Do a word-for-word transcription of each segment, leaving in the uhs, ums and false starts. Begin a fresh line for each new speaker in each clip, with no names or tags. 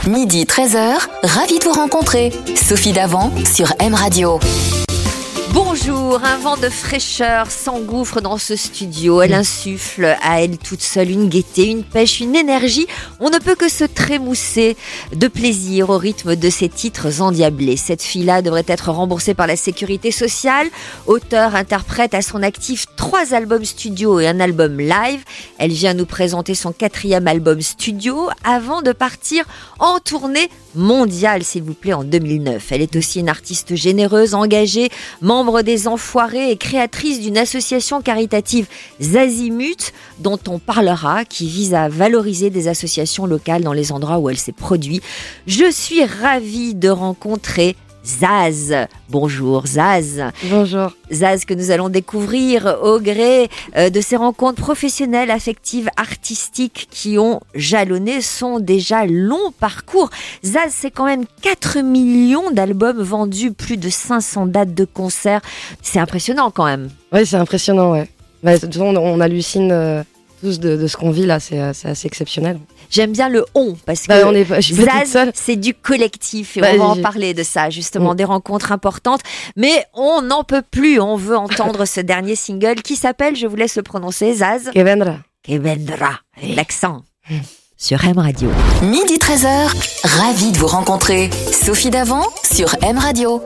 Midi treize heures, ravi de vous rencontrer. Sophie Davant sur M Radio.
Bonjour, un vent de fraîcheur s'engouffre dans ce studio. Elle insuffle à elle toute seule une gaieté, une pêche, une énergie. On ne peut que se trémousser de plaisir au rythme de ses titres endiablés. Cette fille-là devrait être remboursée par la sécurité sociale. Auteure, interprète à son actif trois albums studio et un album live. Elle vient nous présenter son quatrième album studio avant de partir en tournée mondiale, s'il vous plaît, en deux mille neuf. Elle est aussi une artiste généreuse, engagée, membre des Enfoirés et créatrice d'une association caritative Zazimut, dont on parlera, qui vise à valoriser des associations locales dans les endroits où elle s'est produite. Je suis ravie de rencontrer Zaz. Bonjour Zaz.
Bonjour.
Zaz que nous allons découvrir au gré euh, de ces rencontres professionnelles, affectives, artistiques qui ont jalonné son déjà long parcours. Zaz, c'est quand même quatre millions d'albums vendus, plus de cinq cents dates de concerts. C'est impressionnant quand même.
Oui, c'est impressionnant, ouais. Bah, de toute façon, on hallucine euh, tous de, de ce qu'on vit là, c'est, euh, c'est assez exceptionnel.
J'aime bien le on, parce que
bah, on est pas, je suis pas toute seule.
Zaz, c'est du collectif et
bah,
on va en
j'ai...
parler de ça, justement,
mmh.
des rencontres importantes. Mais on n'en peut plus, on veut entendre ce dernier single qui s'appelle, je vous laisse le prononcer, Zaz.
Que vendra.
Que vendra, avec l'accent. Mmh. Sur M Radio.
Midi treize heures, ravi de vous rencontrer. Sophie Davant sur M Radio.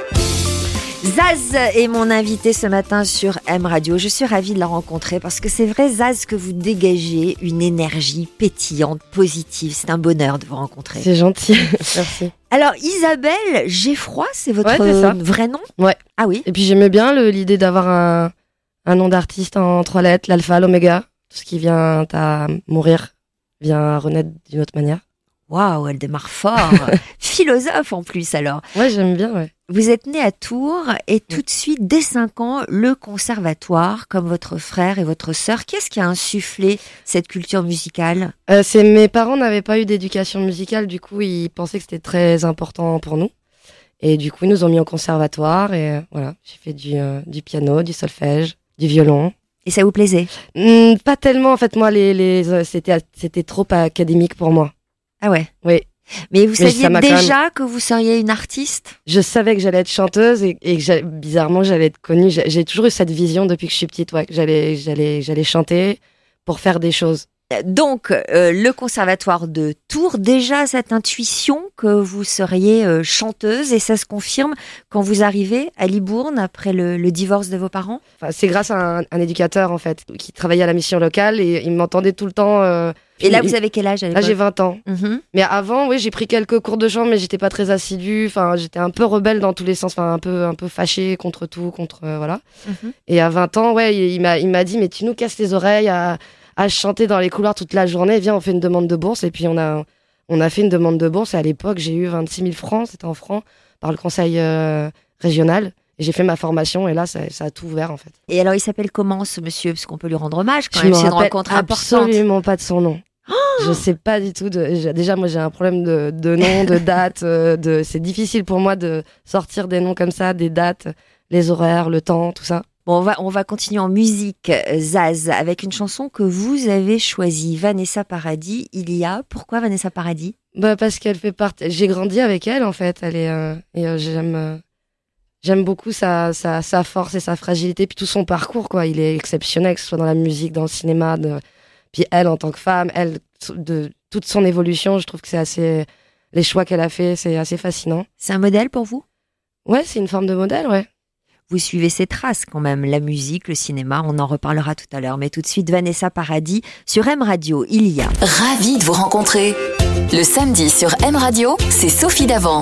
Zaz est mon invitée ce matin sur M Radio. Je suis ravie de la rencontrer parce que c'est vrai, Zaz, que vous dégagez une énergie pétillante, positive. C'est un bonheur de vous rencontrer.
C'est gentil, merci.
Alors, Isabelle Geffroy, c'est votre
ouais, c'est ça.
vrai nom ?
Ouais.
Ah oui.
Et puis j'aimais bien le, l'idée d'avoir un, un nom d'artiste en trois lettres, l'alpha, l'oméga. Tout ce qui vient à mourir vient à renaître d'une autre manière.
Waouh, elle démarre fort. Philosophe en plus alors.
Ouais, j'aime bien, ouais.
Vous êtes née à Tours et tout de suite, dès cinq ans, le conservatoire, comme votre frère et votre sœur. Qu'est-ce qui a insufflé cette culture musicale ?
euh, c'est, Mes parents n'avaient pas eu d'éducation musicale, du coup, ils pensaient que c'était très important pour nous. Et du coup, ils nous ont mis au conservatoire et euh, voilà, j'ai fait du, euh, du piano, du solfège, du violon.
Et ça vous plaisait ?
mmh, Pas tellement, en fait, moi, les, les, euh, c'était, c'était trop académique pour moi.
Ah ouais ?
Oui.
Mais vous
Mais
saviez déjà
même...
que vous seriez une artiste ?
Je savais que j'allais être chanteuse et, et que j'allais, bizarrement j'allais être connue. J'ai, j'ai toujours eu cette vision depuis que je suis petite, ouais, que j'allais, j'allais, j'allais chanter pour faire des choses.
Donc, euh, le conservatoire de Tours, déjà cette intuition que vous seriez euh, chanteuse, et ça se confirme quand vous arrivez à Libourne après le, le divorce de vos parents ?
Enfin, c'est grâce à un, un éducateur en fait qui travaillait à la mission locale et il m'entendait tout le temps. Euh,
et là,
il,
vous avez quel âge à l'époque ?
Là, j'ai vingt ans.
Mm-hmm.
Mais avant, oui, j'ai pris quelques cours de chant, mais j'étais pas très assidue. Enfin, j'étais un peu rebelle dans tous les sens, enfin un peu, un peu fâchée contre tout, contre euh, voilà. Mm-hmm. Et à vingt ans, ouais, il, il m'a, il m'a dit, mais tu nous casses les oreilles à à chanter dans les couloirs toute la journée, viens, on fait une demande de bourse. Et puis, on a, on a fait une demande de bourse. Et à l'époque, j'ai eu vingt-six mille francs, c'était en francs, par le conseil euh, régional. Et j'ai fait ma formation et là, ça, ça a tout ouvert, en fait.
Et alors, il s'appelle comment, ce monsieur ? Parce qu'on peut lui rendre hommage quand
Je
même, c'est une rencontre
absolument
importante.
Absolument pas de son nom. Oh je sais pas du tout. De, déjà, moi, j'ai un problème de, de nom, de date. Euh, de, c'est difficile pour moi de sortir des noms comme ça, des dates, les horaires, le temps, tout ça.
Bon, on va, on va continuer en musique, Zaz, avec une chanson que vous avez choisie, Vanessa Paradis. Il y a... Pourquoi Vanessa Paradis ?
Bah parce qu'elle fait partie... J'ai grandi avec elle, en fait. Elle est, euh... et euh, j'aime... Euh... J'aime beaucoup sa, sa, sa force et sa fragilité, puis tout son parcours, quoi. Il est exceptionnel, que ce soit dans la musique, dans le cinéma. De... Puis elle, en tant que femme, elle, de toute son évolution, je trouve que c'est assez... Les choix qu'elle a fait, c'est assez fascinant.
C'est un modèle pour vous ?
Ouais, c'est une forme de modèle, ouais.
Vous suivez ses traces quand même, la musique, le cinéma, on en reparlera tout à l'heure. Mais tout de suite, Vanessa Paradis sur M Radio, il y a...
Ravi de vous rencontrer. Le samedi sur M Radio, c'est Sophie Davant.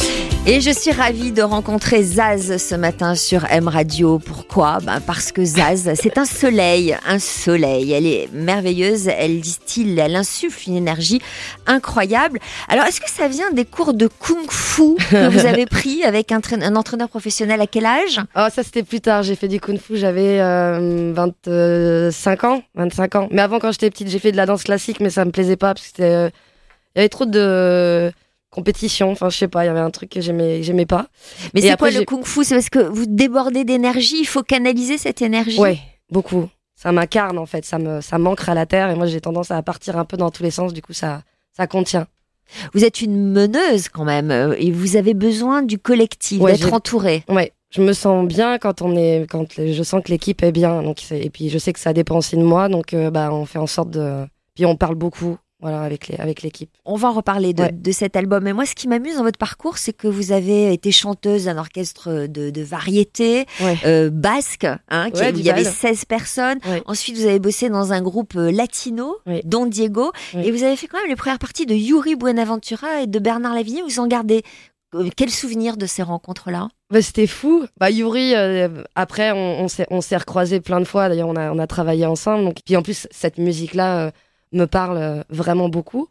Et je suis ravie de rencontrer Zaz ce matin sur M Radio. Pourquoi ? Ben parce que Zaz, c'est un soleil, un soleil. Elle est merveilleuse, elle distille, elle insuffle une énergie incroyable. Alors, est-ce que ça vient des cours de kung-fu que vous avez pris avec un, traîne- un entraîneur professionnel ? À quel âge ?
Oh, ça c'était plus tard. J'ai fait du kung-fu, j'avais euh, vingt-cinq ans. vingt-cinq ans. Mais avant, quand j'étais petite, j'ai fait de la danse classique, mais ça me plaisait pas parce que c'était, euh, il y avait trop de compétition, enfin je sais pas, il y avait un truc que j'aimais, que j'aimais pas.
Mais
et
c'est
après,
quoi le kung-fu ? C'est parce que vous débordez d'énergie, il faut canaliser cette énergie ?
Ouais, beaucoup. Ça m'incarne en fait, ça me, ça m'ancre à la terre et moi j'ai tendance à partir un peu dans tous les sens, du coup ça, ça contient.
Vous êtes une meneuse quand même, euh, et vous avez besoin du collectif,
Ouais,
d'être
j'ai-
entourée.
Ouais, je me sens bien quand on est, quand le- je sens que l'équipe est bien. Donc c'est- et puis je sais que ça dépend aussi de moi, donc euh, bah on fait en sorte de. Puis on parle beaucoup, voilà, avec les, avec l'équipe.
On va en reparler de,
Ouais.
de cet album. Mais moi, ce qui m'amuse dans votre parcours, c'est que vous avez été chanteuse d'un orchestre de, de variété
Ouais.
euh, basque, hein, qui-
Ouais,
où il
du
y avait
bal.
seize personnes.
Ouais.
Ensuite, vous avez bossé dans un groupe euh, latino,
Oui.
Don Diego.
Oui.
Et vous avez fait quand même les premières parties de Yuri Buenaventura et de Bernard Lavilliers. Vous en gardez euh, quel souvenir de ces rencontres-là?
Bah, c'était fou. Bah, Yuri, euh, après, on, on s'est, on s'est recroisés plein de fois. D'ailleurs, on a, on a travaillé ensemble. Donc, puis en plus, cette musique-là euh, me parle euh, vraiment beaucoup.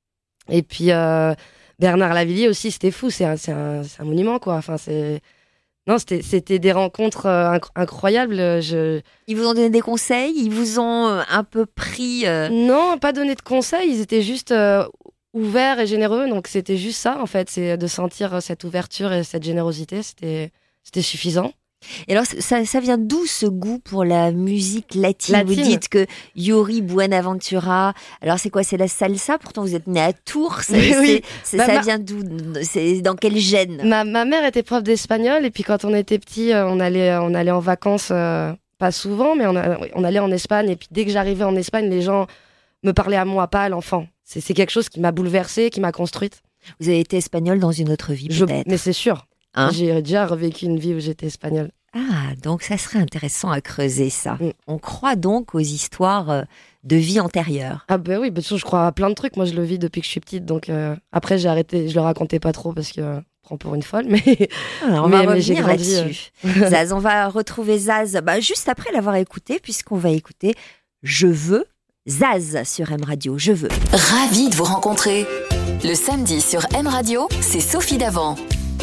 Et puis euh, Bernard Lavilliers aussi, c'était fou. C'est un, c'est un, c'est un monument, quoi. Enfin, c'est non, c'était, c'était des rencontres euh, inc- incroyables. Je
Ils vous ont donné des conseils? Ils vous ont euh, un peu pris... euh,
non, pas donné de conseils. Ils étaient juste euh, ouverts et généreux. Donc, c'était juste ça, en fait, c'est de sentir euh, cette ouverture et cette générosité. C'était, c'était suffisant.
Et alors, ça, ça vient d'où ce goût pour la musique latine?
Latine.
Vous dites que Yuri Buenaventura, alors c'est quoi? C'est la salsa? Pourtant, vous êtes né à Tours. C'est,
Oui, oui.
c'est- c'est-
Bah,
ça
ma-
vient d'où? C'est dans quel gène?
Ma, ma mère était prof d'espagnol et puis quand on était petit, euh, on allait, on allait en vacances, euh, pas souvent, mais on, a- on allait en Espagne. Et puis dès que j'arrivais en Espagne, les gens me parlaient à moi, pas à l'enfant. C'est, c'est quelque chose qui m'a bouleversée, qui m'a construite.
Vous avez été espagnol dans une autre vie,
Je-
peut-être.
mais c'est sûr.
Hein
J'ai déjà revécu une vie où j'étais espagnole.
Ah, donc ça serait intéressant à creuser ça.
Mm.
On croit donc aux histoires euh, de vie antérieure.
Ah bah oui, bah, de toute façon, je crois à plein de trucs. Moi, je le vis depuis que je suis petite. Donc euh, après, j'ai arrêté. Je le racontais pas trop parce que euh, je prends pour une folle. Mais
Alors, on
Mais-
va
mais j'ai
revenir
grandi,
là-dessus. Zaz, on va retrouver Zaz bah, juste après l'avoir écouté, puisqu'on va écouter Je veux Zaz sur M Radio. Je veux.
Ravi de vous rencontrer. Le samedi sur M Radio, c'est Sophie Davant.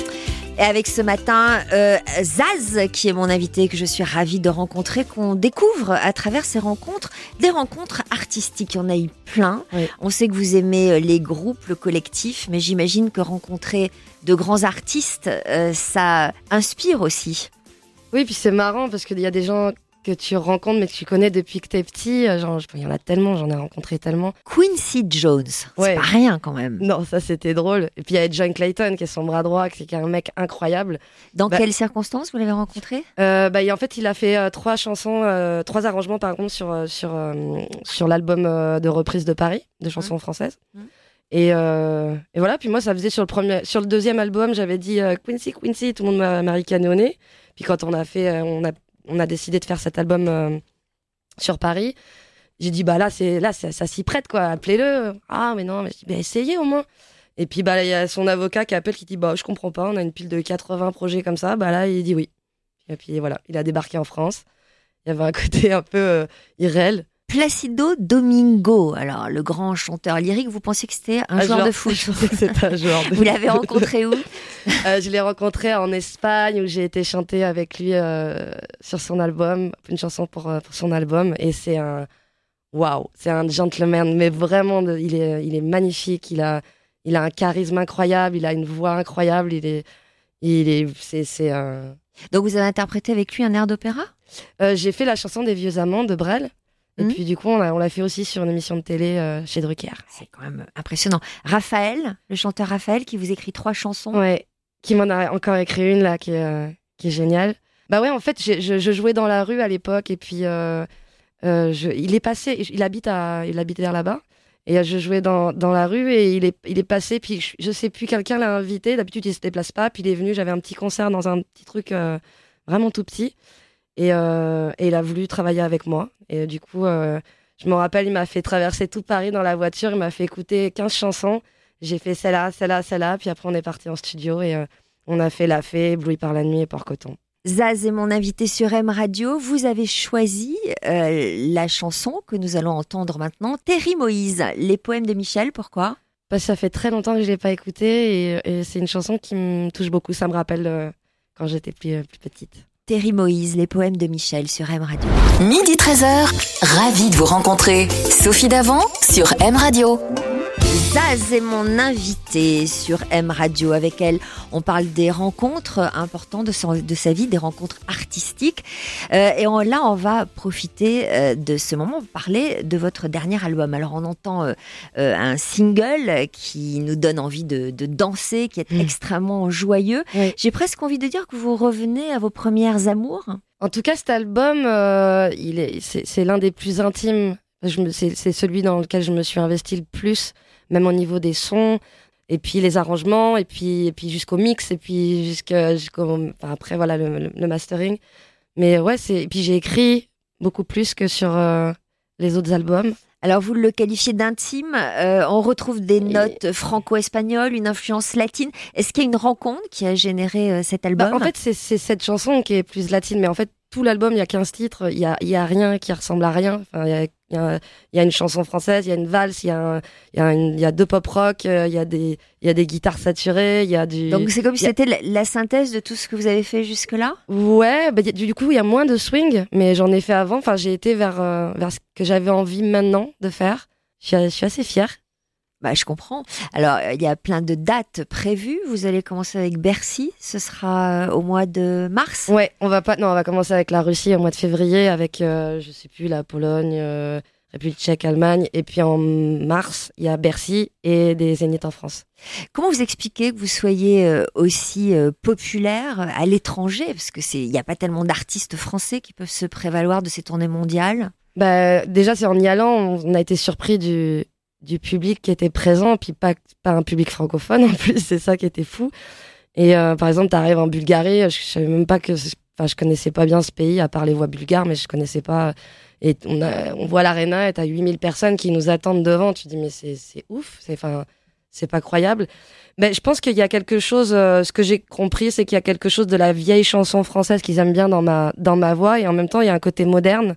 Et avec ce matin, euh, Zaz, qui est mon invité, que je suis ravie de rencontrer, qu'on découvre à travers ces rencontres, des rencontres artistiques. Il y en a eu plein.
Oui.
On sait que vous aimez euh, les groupes, le collectif, mais j'imagine que rencontrer de grands artistes, euh, ça inspire aussi.
oui, puis c'est marrant parce qu'il y a des gens que tu rencontres mais que tu connais depuis que t'es petit. euh, Genre, il y en a tellement, j'en ai rencontré tellement.
Quincy Jones, c'est
Ouais.
pas rien quand même.
Non, ça c'était drôle. Et puis il y avait John Clayton qui est son bras droit, qui est un mec incroyable.
Dans
Bah-
quelles circonstances vous l'avez rencontré?
Euh, bah, et en fait, il a fait euh, trois chansons, euh, trois arrangements pardon sur euh, sur euh, sur l'album euh, de reprise de Paris, de chansons françaises.
Mhm.
Et, euh, et voilà. Puis moi, ça faisait sur le premier, sur le deuxième album, j'avais dit euh, Quincy, Quincy, tout le monde m'a, m'a ricané au nez. Puis quand on a fait, euh, on a on a décidé de faire cet album euh, sur Paris. J'ai dit bah là c'est là ça, ça s'y prête quoi, appelez-le. Ah mais non, mais je dis bah essayez au moins. Et puis bah il y a son avocat qui appelle qui dit bah je comprends pas, on a une pile de quatre-vingts projets comme ça. Bah là il dit oui. Et puis voilà, il a débarqué en France. Il y avait un côté un peu euh, irréel.
Placido Domingo, alors le grand chanteur lyrique, vous pensiez que c'était un joueur de foot?
Je pensais que c'était un joueur de
Vous l'avez rencontré où?
Euh, je l'ai rencontré en Espagne où j'ai été chanter avec lui euh, sur son album, une chanson pour, euh, pour son album. Et c'est un waouh, c'est un gentleman, mais vraiment, de- il est, il est magnifique. Il a, il a un charisme incroyable, il a une voix incroyable. Il est, il est, c'est, c'est un.
Donc vous avez interprété avec lui un air d'opéra?
Euh, j'ai fait la chanson des vieux amants de Brel. Et
Mhm.
puis du coup, on, a- on l'a fait aussi sur une émission de télé euh, chez Drucker.
C'est quand même impressionnant. Raphaël, le chanteur Raphaël, qui vous écrit trois chansons.
Ouais, qui m'en a encore écrit une là, qui est, euh, qui est géniale. Bah ouais, en fait, j'ai- je, je jouais dans la rue à l'époque et puis euh, euh, je, il est passé, il habite à, il habite vers là-bas et euh, je jouais dans, dans la rue et il est, il est passé puis je, je sais plus, quelqu'un l'a invité. D'habitude, il se déplace pas. Puis il est venu, j'avais un petit concert dans un petit truc euh, vraiment tout petit et, euh, et il a voulu travailler avec moi. Et euh, du coup, euh, je me rappelle, il m'a fait traverser tout Paris dans la voiture, il m'a fait écouter quinze chansons. J'ai fait celle-là, celle-là, celle-là, puis après on est parti en studio et euh, on a fait La Fée, Ébloui par la nuit et Port-Coton.
Zaz est mon invité sur M Radio. Vous avez choisi euh, la chanson que nous allons entendre maintenant, Terry Moïse, les poèmes de Michel. Pourquoi?
Parce que ça fait très longtemps que je l'ai pas écoutée et, et c'est une chanson qui me touche beaucoup. Ça me rappelle euh, quand j'étais plus, euh, plus petite.
Terry Moïse, les poèmes de Michel sur M Radio.
Midi treize heures, ravi de vous rencontrer. Sophie Davant sur M Radio.
Zaz est mon invitée sur M Radio. Avec elle, on parle des rencontres importantes de, son, de sa vie, des rencontres artistiques. Euh, et on, là, on va profiter euh, de ce moment pour parler de votre dernier album. Alors, on entend euh, euh, un single qui nous donne envie de, de danser, qui est mmh. extrêmement joyeux. Oui. J'ai presque envie de dire que vous revenez à vos premières amours.
En tout cas, cet album, euh, il est, c'est, c'est l'un des plus intimes. Je me, c'est, c'est celui dans lequel je me suis investie le plus, même au niveau des sons, et puis les arrangements, et puis, et puis jusqu'au mix, et puis jusqu'à, jusqu'au, enfin après voilà le, le, le mastering. Mais ouais, c'est, et puis j'ai écrit beaucoup plus que sur euh, les autres albums.
Alors vous le qualifiez d'intime, euh, on retrouve des notes et... franco-espagnoles, une influence latine. Est-ce qu'il y a une rencontre qui a généré euh, cet album ?
Bah, en fait, c'est, c'est cette chanson qui est plus latine, mais en fait, tout l'album, il y a quinze titres, il y a, il y a rien qui ressemble à rien. Enfin, il y a, il y a, il y a une chanson française, il y a une valse, il y a, un, il y a, une, il y a deux pop rock, il y a des, il y a des guitares saturées, il y a du.
Donc c'est comme si
a...
c'était la, la synthèse de tout ce que vous avez fait jusque-là ?
Ouais, bah, du coup, il y a moins de swing, mais j'en ai fait avant. Enfin, j'ai été vers, euh, vers ce que j'avais envie maintenant de faire. Je suis, je suis assez fière.
Bah, je comprends. Alors, il y a plein de dates prévues. Vous allez commencer avec Bercy. Ce sera au mois de mars.
Ouais, on va pas. Non, on va commencer avec la Russie au mois de février, avec euh, je sais plus la Pologne, euh, République Tchèque, Allemagne, et puis en mars il y a Bercy et des Zéniths en France.
Comment vous expliquez que vous soyez euh, aussi euh, populaire à l'étranger, parce que c'est, il y a pas tellement d'artistes français qui peuvent se prévaloir de ces tournées mondiales.
Bah, déjà, c'est en y allant, on a été surpris du du public qui était présent, puis pas, pas un public francophone en plus, c'est ça qui était fou. Et euh, par exemple, t'arrives en Bulgarie, je, je savais même pas que, enfin, je connaissais pas bien ce pays, à part les voix bulgares, mais je connaissais pas. Et on, a, on voit l'aréna et t'as huit mille personnes qui nous attendent devant. Tu te dis, mais c'est, c'est ouf, c'est, enfin, c'est pas croyable. Mais je pense qu'il y a quelque chose, euh, ce que j'ai compris, c'est qu'il y a quelque chose de la vieille chanson française qu'ils aiment bien dans ma, dans ma voix, et en même temps, il y a un côté moderne.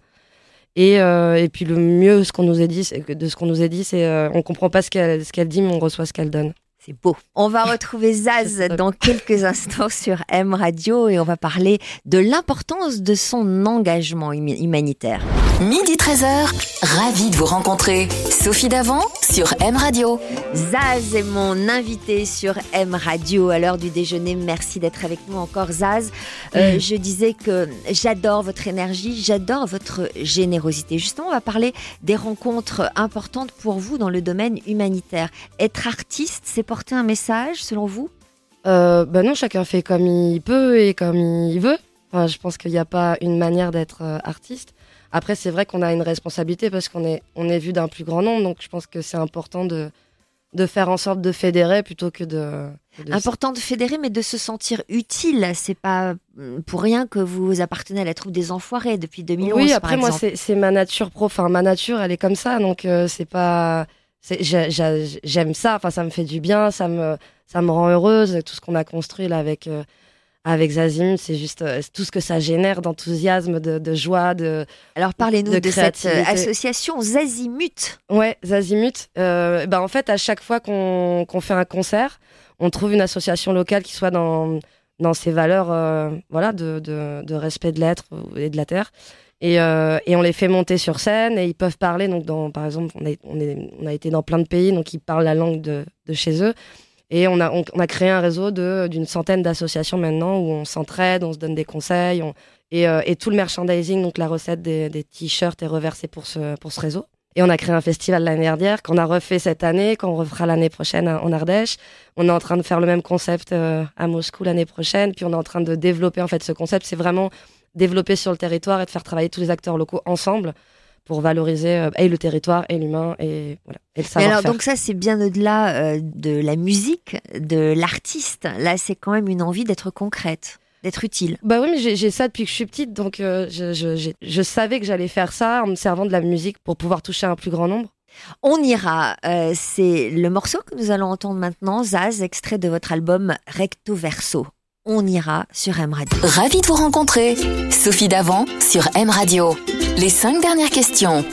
Et, euh, et puis le mieux ce qu'on nous a dit, c'est, de ce qu'on nous a dit, c'est euh, on comprend pas ce qu'elle, ce qu'elle dit, mais on reçoit ce qu'elle donne.
C'est beau. On va retrouver Zaz dans quelques instants sur M Radio et on va parler de l'importance de son engagement humanitaire.
Midi treize heures, ravie de vous rencontrer. Sophie Davant sur M Radio.
Zaz est mon invité sur M Radio à l'heure du déjeuner. Merci d'être avec nous encore, Zaz. Euh, mmh. Je disais que j'adore votre énergie, j'adore votre générosité. Justement, on va parler des rencontres importantes pour vous dans le domaine humanitaire. Être artiste, c'est porter un message, selon vous ?
euh, Ben non, chacun fait comme il peut et comme il veut. Enfin, je pense qu'il n'y a pas une manière d'être euh, artiste. Après, c'est vrai qu'on a une responsabilité parce qu'on est, on est vu d'un plus grand nombre. Donc, je pense que c'est important de, de faire en sorte de fédérer plutôt que de... de
important de fédérer, mais de se sentir utile. C'est pas pour rien que vous appartenez à la troupe des Enfoirés depuis deux mille onze,
oui, après,
par
moi,
exemple.
c'est, c'est ma nature pro. Enfin, ma nature, elle est comme ça. Donc, euh, c'est pas... C'est, j'ai, j'ai, j'aime ça. Enfin, ça me fait du bien. Ça me, ça me rend heureuse. Tout ce qu'on a construit là avec... Euh, Avec Zazimut, c'est juste euh, tout ce que ça génère d'enthousiasme, de, de joie, de
Alors parlez-nous de,
de
cette euh, association Zazimut.
Ouais, Zazimut. Euh, bah en fait, à chaque fois qu'on, qu'on fait un concert, on trouve une association locale qui soit dans dans ses valeurs, euh, voilà, de, de de respect de l'être et de la terre. Et, euh, et on les fait monter sur scène et ils peuvent parler. Donc, dans, par exemple, on, est, on, est, on a été dans plein de pays, donc ils parlent la langue de, de chez eux. Et on a, on, on a créé un réseau de, d'une centaine d'associations maintenant où on s'entraide, on se donne des conseils. On, et, euh, et tout le merchandising, donc la recette des, des t-shirts est reversée pour ce, pour ce réseau. Et on a créé un festival l'année dernière qu'on a refait cette année, qu'on refera l'année prochaine en Ardèche. On est en train de faire le même concept euh, à Moscou l'année prochaine. Puis on est en train de développer en fait ce concept. C'est vraiment développer sur le territoire et de faire travailler tous les acteurs locaux ensemble pour valoriser euh, et le territoire et l'humain et voilà et le savoir-faire.
Alors donc ça c'est bien au-delà euh, de la musique, de l'artiste. Là c'est quand même une envie d'être concrète, d'être utile.
Bah oui, mais j'ai, j'ai ça depuis que je suis petite, donc euh, je, je, je, je savais que j'allais faire ça en me servant de la musique pour pouvoir toucher un plus grand nombre.
On ira, euh, c'est le morceau que nous allons entendre maintenant, Zaz, extrait de votre album Recto Verso. On ira sur M Radio.
Ravie de vous rencontrer. Sophie Davant sur M Radio. Les cinq dernières questions.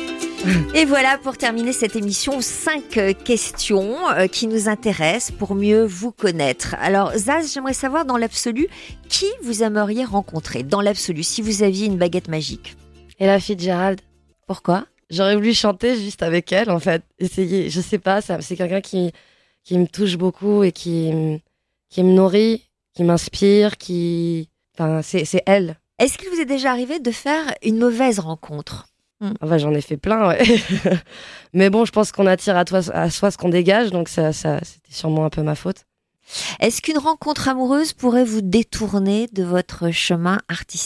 Et voilà pour terminer cette émission, cinq questions qui nous intéressent pour mieux vous connaître. Alors Zaz, j'aimerais savoir dans l'absolu, qui vous aimeriez rencontrer dans l'absolu, si vous aviez une baguette magique?
Ella Fitzgerald.
Pourquoi?
j'aurais voulu chanter juste avec elle, en fait. Essayer, je sais pas, ça, c'est quelqu'un qui, qui me touche beaucoup et qui, qui me nourrit, qui m'inspire, qui... Enfin, c'est, c'est elle.
Est-ce qu'il vous est déjà arrivé de faire une mauvaise rencontre ?
Enfin, j'en ai fait plein, ouais. Mais bon, je pense qu'on attire à, toi, à soi ce qu'on dégage, donc ça, ça, c'était sûrement un peu ma faute.
Est-ce qu'une rencontre amoureuse pourrait vous détourner de votre chemin artistique ?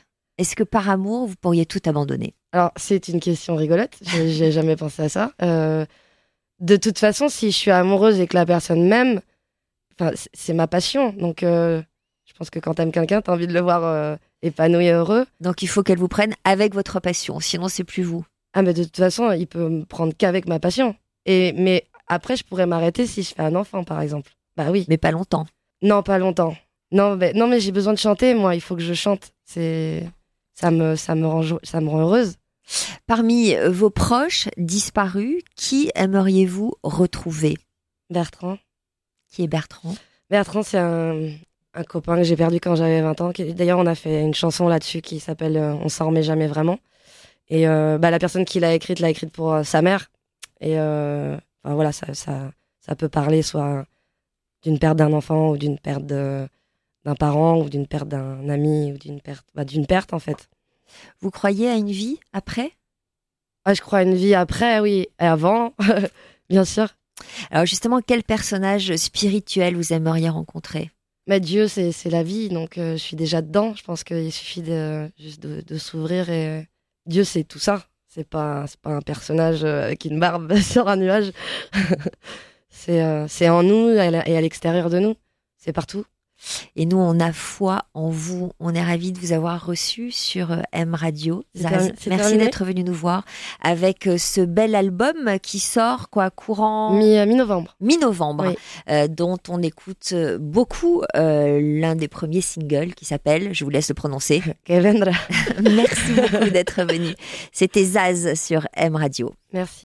Est-ce que par amour, vous pourriez tout abandonner ?
Alors, c'est une question rigolote, j'ai, j'ai jamais pensé à ça. Euh, de toute façon, si je suis amoureuse et que la personne m'aime, c'est, c'est ma passion, donc euh, je pense que quand t'aimes quelqu'un, t'as envie de le voir... Euh, épanoui et heureux.
Donc il faut qu'elle vous prenne avec votre passion, sinon c'est plus vous.
Ah mais de toute façon, il peut me prendre qu'avec ma passion. Et mais après, je pourrais m'arrêter si je fais un enfant, par exemple. Bah oui.
Mais pas longtemps.
Non, pas longtemps. Non, mais non, mais j'ai besoin de chanter. Moi, il faut que je chante. C'est ça me ça me rend jo... ça me rend heureuse.
Parmi vos proches disparus, qui aimeriez-vous retrouver ?
Bertrand.
Qui est Bertrand ?
Bertrand, c'est un un copain que j'ai perdu quand j'avais vingt ans. D'ailleurs, on a fait une chanson là-dessus qui s'appelle euh, On s'en remet jamais vraiment. Et euh, bah, la personne qui l'a écrite l'a écrite pour euh, sa mère. Et euh, enfin, voilà, ça, ça, ça peut parler soit d'une perte d'un enfant ou d'une perte de, d'un parent ou d'une perte d'un ami ou d'une perte, bah, d'une perte en fait.
Vous croyez à une vie après ?
Ah, je crois à une vie après, oui. Et avant, bien sûr.
Alors justement, quel personnage spirituel vous aimeriez rencontrer ?
Mais Dieu, c'est, c'est la vie, donc euh, je suis déjà dedans. Je pense qu'il suffit de, juste de, de s'ouvrir et Dieu, c'est tout ça. C'est pas, c'est pas un personnage avec une barbe sur un nuage. c'est, euh, c'est en nous et à l'extérieur de nous. C'est partout.
Et nous, on a foi en vous. On est ravis de vous avoir reçu sur M Radio.
C'est
Zaz,
terminé, c'est
merci
terminé.
d'être venu nous voir avec ce bel album qui sort quoi courant
Mi, mi-novembre.
Mi-novembre,
Oui.
euh, dont on écoute beaucoup euh, l'un des premiers singles qui s'appelle, je vous laisse le prononcer.
Que vendra.
Merci beaucoup d'être venu. C'était Zaz sur M Radio.
Merci.